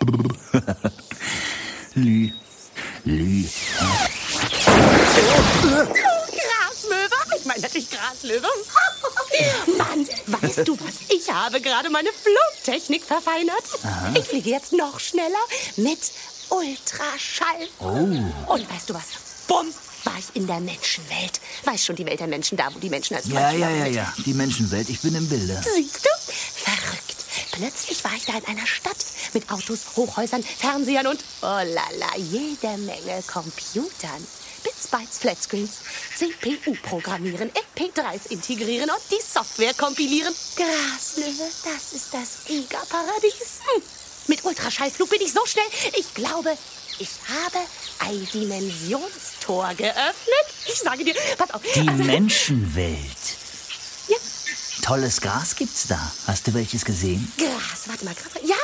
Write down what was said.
Lü. Graslöwe? Ich meine natürlich Graslöwe. Mann, weißt du was? Ich habe gerade meine Flugtechnik verfeinert. Aha. Ich fliege jetzt noch schneller mit Ultraschall. Oh. Und weißt du was? Bumm, war ich in der Menschenwelt. Weißt schon, die Welt der Menschen, da wo die Menschen als Ja. Die Menschenwelt, ich bin im Bilde. Siehst du? Verrückt. Plötzlich war ich da in einer Stadt mit Autos, Hochhäusern, Fernsehern und, oh lala, jede Menge Computern. Bits, Bytes, Flatscreens, CPU programmieren, MP3s integrieren und die Software kompilieren. Graslöwe, das ist das Gigaparadies. Mit Ultraschallflug bin ich so schnell, ich glaube, ich habe ein Dimensionstor geöffnet. Ich sage dir, pass auf. Die Menschenwelt. Ja. Tolles Gras gibt's da. Hast du welches gesehen? Gras, warte mal, Gras. Ja,